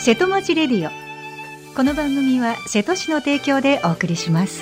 瀬戸町レディオ。この番組は瀬戸市の提供でお送りします。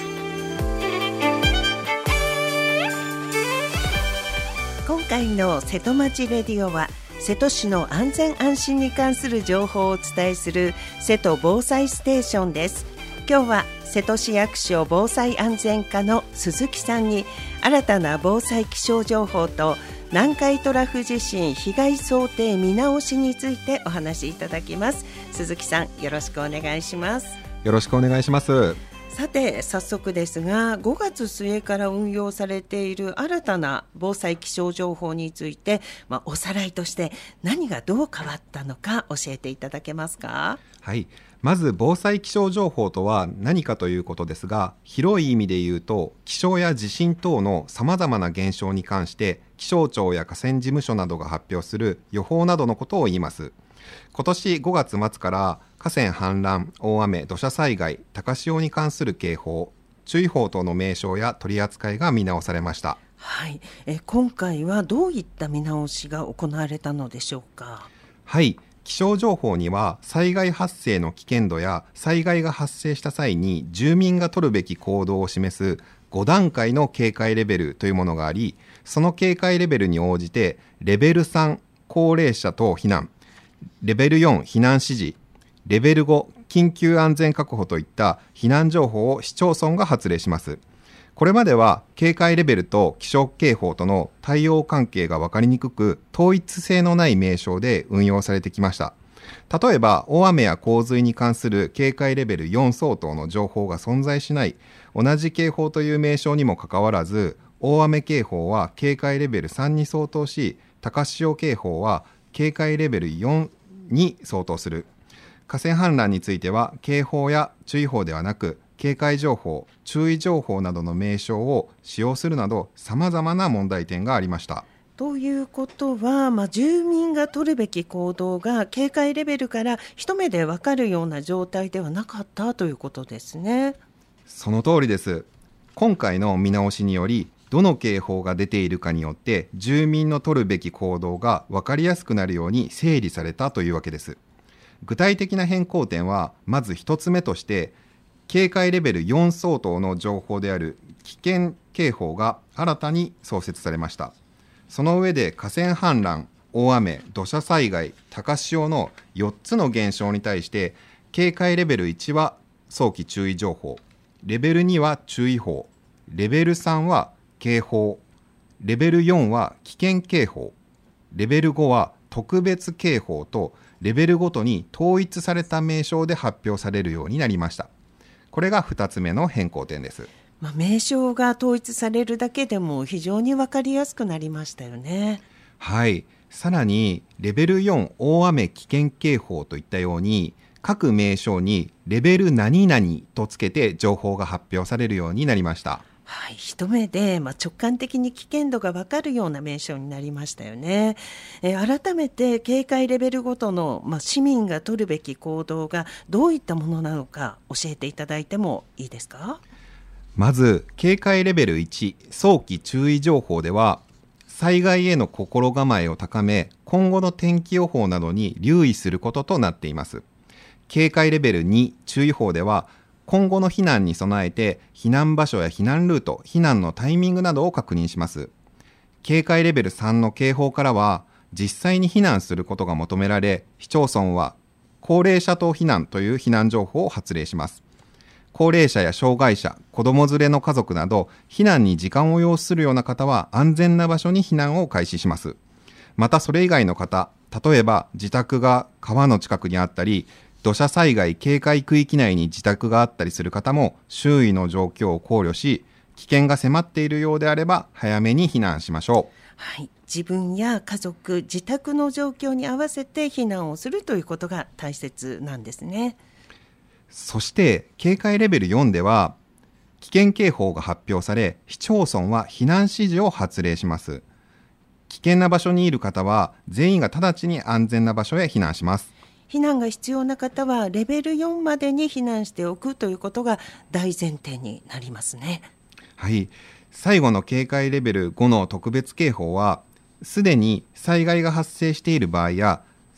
今回の瀬戸町レディオは、瀬戸市の安全安心に関する情報をお伝えする瀬戸防災ステーションです。今日は瀬戸市役所防災安全課の鈴木さんに、新たな防災気象情報と南海トラフ地震被害想定見直しについてお話しいただきます。鈴木さん、よろしくお願いします。 よろしくお願いします。 さて、早速ですが、5月末から運用されている新たな防災気象情報について、おさらいとして何がどう変わったのか教えていただけますか？ はい、まず防災気象情報とは何かということですが、広い意味で言うと、気象や地震等のさまざまな現象に関して気象庁や河川事務所などが発表する予報などのことを言います。今年5月末から河川氾濫、大雨、土砂災害、高潮に関する警報、注意報等の名称や取り扱いが見直されました。 はい、今回はどういった見直しが行われたのでしょうか？ はい、気象情報には災害発生の危険度や災害が発生した際に住民が取るべき行動を示す5段階の警戒レベルというものがあり、その警戒レベルに応じてレベル3、高齢者等避難、レベル4、避難指示、レベル5、緊急安全確保といった避難情報を市町村が発令します。これまでは警戒レベルと気象警報との対応関係が分かりにくく、統一性のない名称で運用されてきました。例えば、大雨や洪水に関する警戒レベル4相当の情報が存在しない同じ警報という名称にもかかわらず、大雨警報は警戒レベル3に相当し、高潮警報は警戒レベル4に相当する。河川氾濫については警報や注意報ではなく、警戒情報、注意情報などの名称を使用するなど、様々な問題点がありました。 ということは、住民が取るべき行動が警戒レベルから一目で分かるような状態ではなかったということですね。 その通りです。今回の見直しにより、どの警報が出ているかによって住民の取るべき行動が分かりやすくなるように整理されたというわけです。具体的な変更点は、まず一つ目として、警戒レベル4相当の情報である危険警報が新たに創設されました。その上で河川氾濫、大雨、土砂災害、高潮の4つの現象に対して、警戒レベル1は早期注意情報、レベル2は注意報、レベル3は警報、レベル4は危険警報、レベル5は特別警報と、レベルごとに統一された名称で発表されるようになりました。これが2つ目の変更点です。 名称が統一されるだけでも非常に分かりやすくなりましたよね。 はい、さらにレベル4大雨危険警報といったように、各名称にレベル何々とつけて情報が発表されるようになりました。 はい、一目で直感的に危険度が分かるような名称になりましたよね。改めて警戒レベルごとの、市民が取るべき行動がどういったものなのか教えていただいてもいいですか？ まず警戒レベル1早期注意情報では、災害への心構えを高め、今後の天気予報などに留意することとなっています。警戒レベル2注意報では、今後の避難に備えて避難場所や避難ルート、避難のタイミングなどを確認します。警戒レベル3の警報からは、実際に避難することが求められ、市町村は高齢者等避難という避難情報を発令します。高齢者や障害者、子供連れの家族など、避難に時間を要するような方は安全な場所に避難を開始します。またそれ以外の方、例えば自宅が川の近くにあったり、土砂災害警戒区域内に自宅があったりする方も、周囲の状況を考慮し、危険が迫っているようであれば早めに避難しましょう。 はい、自分や家族、自宅の状況に合わせて避難をするということが大切なんですね。 そして警戒レベル4では、危険警報が発表され、市町村は避難指示を発令します。危険な場所にいる方は全員が直ちに安全な場所へ避難します。 避難が必要な方はレベル4までに避難しておくということが大前提になりますね。 はい、最後の警戒レベル5の特別警報は、すでに災害が発生している場合や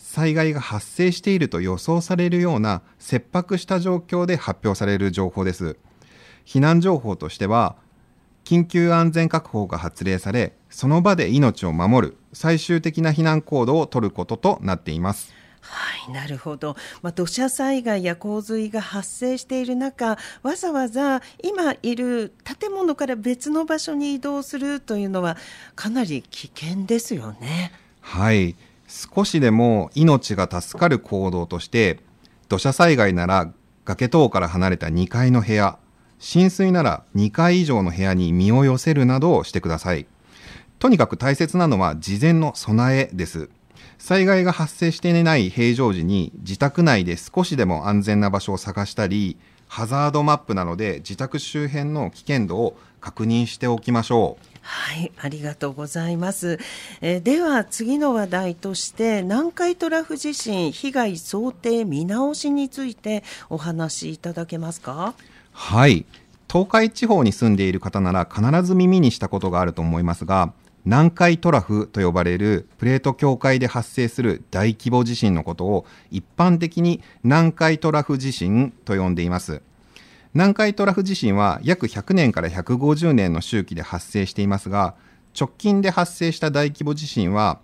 災害が発生していると予想されるような切迫した状況で発表される情報です。避難情報としては、緊急安全確保が発令され、その場で命を守る最終的な避難行動を取ることとなっています。 はい、なるほど。土砂災害や洪水が発生している中、わざわざ今いる建物から別の場所に移動するというのはかなり危険ですよね。 はい、少しでも命が助かる行動として、土砂災害なら崖等から離れた2階の部屋、浸水なら2階以上の部屋に身を寄せるなどをしてください。とにかく大切なのは事前の備えです。災害が発生していない平常時に自宅内で少しでも安全な場所を探したり、ハザードマップなどで自宅周辺の危険度を確認しておきましょう。 はい、ありがとうございます。では次の話題として、南海トラフ地震被害想定見直しについてお話しいただけますか？ はい、東海地方に住んでいる方なら必ず耳にしたことがあると思いますが、南海トラフと呼ばれるプレート境界で発生する大規模地震のことを一般的に南海トラフ地震と呼んでいます。南海トラフ地震は約100年から150年の周期で発生していますが、直近で発生した大規模地震は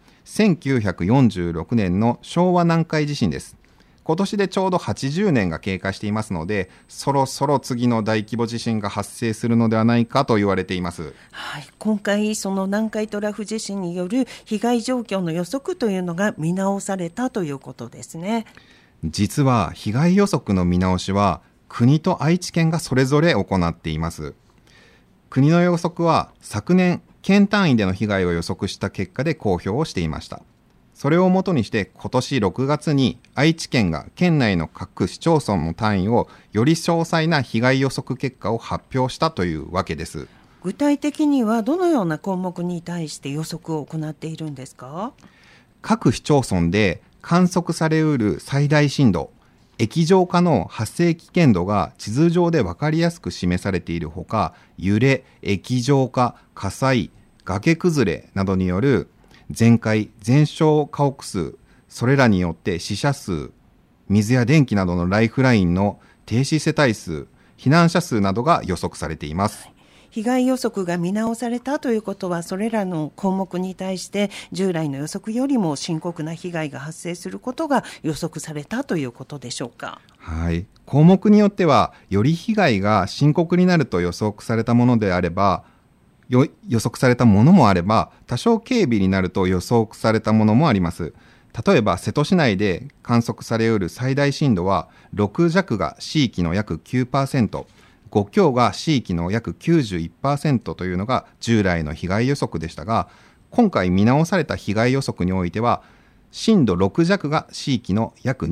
1946年の昭和南海地震です。今年でちょうど80年が経過していますので、そろそろ次の大規模地震が発生するのではないかと言われています。 はい、今回その南海トラフ地震による被害状況の予測というのが見直されたということですね。 実は被害予測の見直しは国と愛知県がそれぞれ行っています。国の予測は昨年県単位での被害を予測した結果で公表をしていました。それをもとにして今年6月に愛知県が県内の各市町村の単位をより詳細な被害予測結果を発表したというわけです。 具体的にはどのような項目に対して予測を行っているんですか？ 各市町村で観測されうる最大震度、液状化の発生危険度が地図上で分かりやすく示されているほか、揺れ、液状化、火災、崖崩れなどによる全壊、全焼家屋数、それらによって死者数、水や電気などのライフラインの停止世帯数、避難者数などが予測されています。 被害予測が見直されたということは、それらの項目に対して従来の予測よりも深刻な被害が発生することが予測されたということでしょうか？ はい、項目によってはより被害が深刻になると予測されたものであれば、予測されたものもあれば、多少軽微になると予測されたものもあります。例えば瀬戸市内で観測されうる最大震度は6弱が市域の約 9%、5強が市域の約 91% というのが従来の被害予測でしたが、今回見直された被害予測においては、震度6弱が市域の約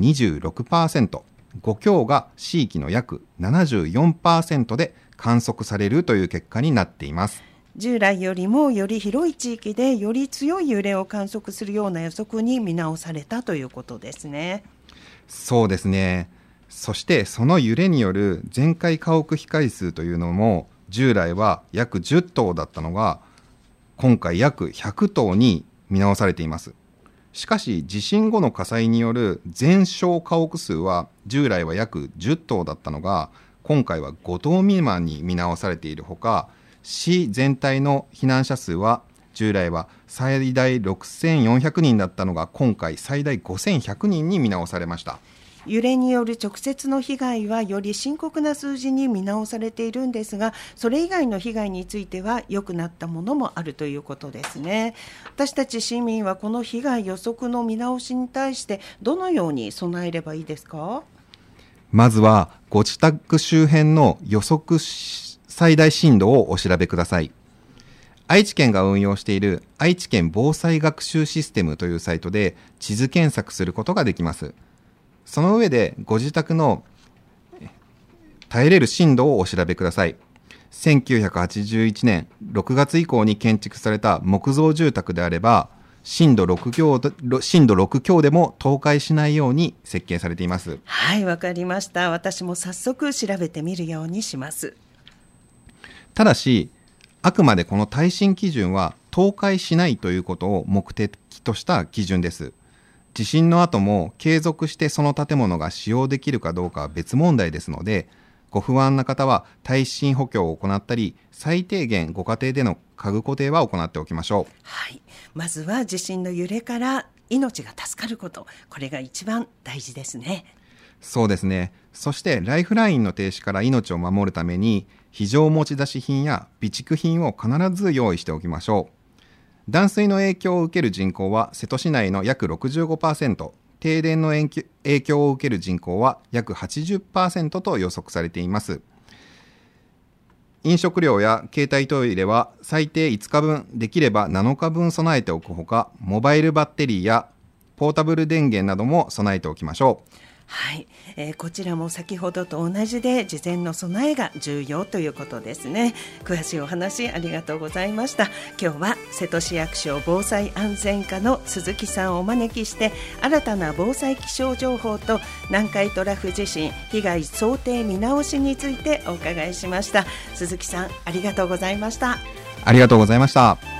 26%、5強が市域の約 74% で観測されるという結果になっています。 従来よりもより広い地域でより強い揺れを観測するような予測に見直されたということですね。 そうですね。そしてその揺れによる全壊家屋被害数というのも、従来は約10棟だったのが今回約100棟に見直されています。しかし地震後の火災による全焼家屋数は従来は約10棟だったのが今回は5棟未満に見直されているほか、市全体の避難者数は従来は最大6400人だったのが今回最大5100人に見直されました。 揺れによる直接の被害はより深刻な数字に見直されているんですが、それ以外の被害については良くなったものもあるということですね。私たち市民はこの被害予測の見直しに対してどのように備えればいいですか？ まずはご自宅周辺の予測最大震度をお調べください。愛知県が運用している愛知県防災学習システムというサイトで地図検索することができます。その上でご自宅の耐えれる震度をお調べください。1981年6月以降に建築された木造住宅であれば震度6強でも倒壊しないように設計されています。 はい、わかりました。私も早速調べてみるようにします。 ただし、あくまでこの耐震基準は倒壊しないということを目的とした基準です。 地震の後も継続してその建物が使用できるかどうかは別問題ですので、ご不安な方は耐震補強を行ったり、最低限ご家庭での家具固定は行っておきましょう。 はい、まずは地震の揺れから命が助かること、これが一番大事ですね。 そうですね。そしてライフラインの停止から命を守るために、非常持ち出し品や備蓄品を必ず用意しておきましょう。断水の影響を受ける人口は瀬戸市内の約 65%、停電の影響を受ける人口は約 80% と予測されています。飲食料や携帯トイレは最低5日分、できれば7日分備えておくほか、モバイルバッテリーやポータブル電源なども備えておきましょう。 はい、こちらも先ほどと同じで事前の備えが重要ということですね。詳しいお話ありがとうございました。今日は瀬戸市役所防災安全課の鈴木さんをお招きして、新たな防災気象情報と南海トラフ地震被害想定見直しについてお伺いしました。鈴木さん、ありがとうございました。 ありがとうございました。